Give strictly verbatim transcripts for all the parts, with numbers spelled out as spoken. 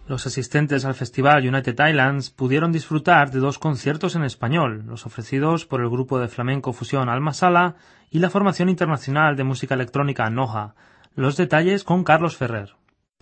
Los asistentes al festival United Islands pudieron disfrutar de dos conciertos en español, los ofrecidos por el grupo de flamenco fusión Alma Sala y la formación internacional de música electrónica Noha. Los detalles con Carlos Ferrer.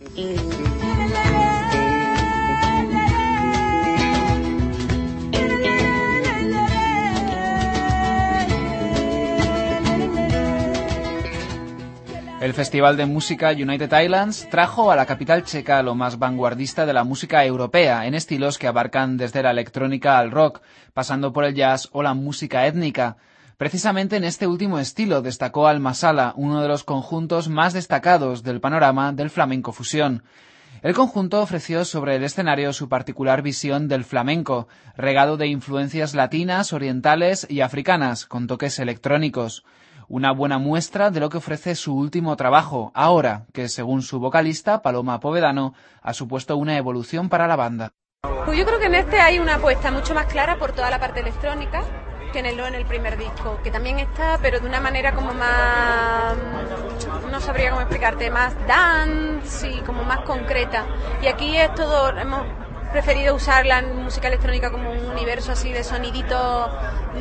El Festival de Música United Islands trajo a la capital checa lo más vanguardista de la música europea, en estilos que abarcan desde la electrónica al rock, pasando por el jazz o la música étnica. Precisamente en este último estilo destacó Alma Sala, uno de los conjuntos más destacados del panorama del flamenco fusión. El conjunto ofreció sobre el escenario su particular visión del flamenco, regado de influencias latinas, orientales y africanas, con toques electrónicos. Una buena muestra de lo que ofrece su último trabajo, Ahora, que según su vocalista, Paloma Povedano, ha supuesto una evolución para la banda. Pues yo creo que en este hay una apuesta mucho más clara por toda la parte electrónica que en el, en el primer disco, que también está, pero de una manera como más, no sabría cómo explicarte, más dance y como más concreta. Y aquí es todo, hemos preferido usar la música electrónica como un universo así de soniditos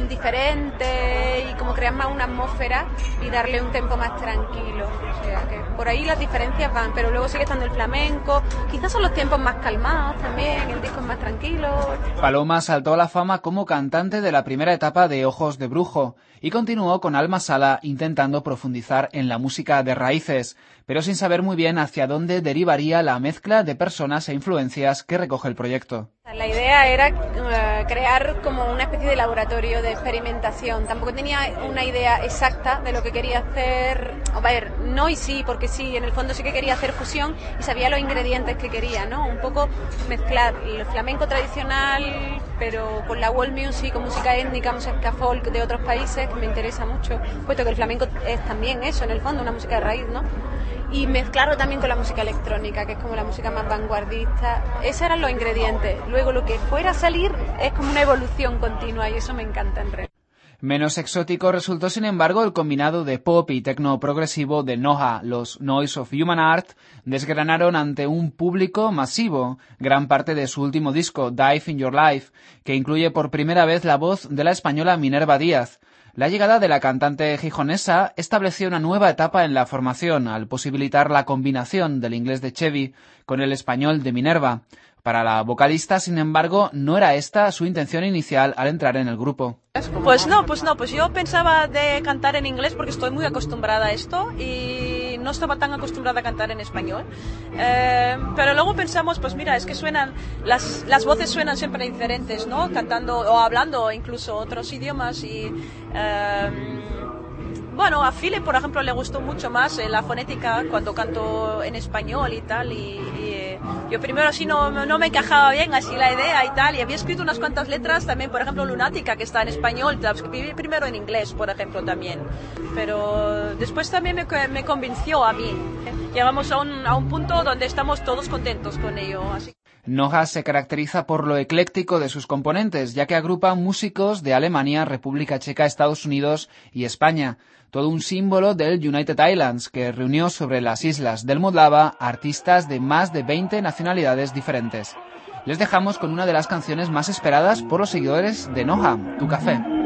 diferentes y como crear más una atmósfera y darle un tempo más tranquilo. O sea que por ahí las diferencias van, pero luego sigue estando el flamenco, quizás son los tiempos más calmados también, el disco es más tranquilo. Paloma saltó a la fama como cantante de la primera etapa de Ojos de Brujo y continuó con Alma Sala intentando profundizar en la música de raíces, pero sin saber muy bien hacia dónde derivaría la mezcla de personas e influencias que recoge el proyecto. La idea era uh, crear como una especie de laboratorio de experimentación. Tampoco tenía una idea exacta de lo que quería hacer. A ver, no y sí, porque sí, en el fondo sí que quería hacer fusión y sabía los ingredientes que quería, ¿no? Un poco mezclar el flamenco tradicional, pero con la world music, con música étnica, música folk de otros países, que me interesa mucho, puesto que el flamenco es también eso, en el fondo, una música de raíz, ¿no? Y mezclarlo también con la música electrónica, que es como la música más vanguardista. Esos eran los ingredientes. Luego lo que fuera a salir es como una evolución continua y eso me encanta en realidad. Menos exótico resultó, sin embargo, el combinado de pop y tecno progresivo de Noha. Los Noise of Human Art desgranaron ante un público masivo gran parte de su último disco, Dive in Your Life, que incluye por primera vez la voz de la española Minerva Díaz. La llegada de la cantante gijonesa estableció una nueva etapa en la formación al posibilitar la combinación del inglés de Chevy con el español de Minerva. Para la vocalista, sin embargo, no era esta su intención inicial al entrar en el grupo. Pues no, pues no, pues yo pensaba de cantar en inglés porque estoy muy acostumbrada a esto y no estaba tan acostumbrada a cantar en español. Eh, pero luego pensamos, pues mira, es que suenan, las, las voces suenan siempre diferentes, ¿no? Cantando o hablando incluso otros idiomas y... Eh, Bueno, a Philip, por ejemplo, le gustó mucho más eh, la fonética cuando canto en español y tal, y, y eh, yo primero sí no, no me encajaba bien así la idea y tal, y había escrito unas cuantas letras también, por ejemplo, Lunática, que está en español, la escribí primero en inglés, por ejemplo, también, pero después también me, me convenció a mí. Llegamos a un, a un punto donde estamos todos contentos con ello, así. Noha se caracteriza por lo ecléctico de sus componentes, ya que agrupa músicos de Alemania, República Checa, Estados Unidos y España. Todo un símbolo del United Islands, que reunió sobre las islas del Moldava artistas de más de veinte nacionalidades diferentes. Les dejamos con una de las canciones más esperadas por los seguidores de Noha, Tu Café.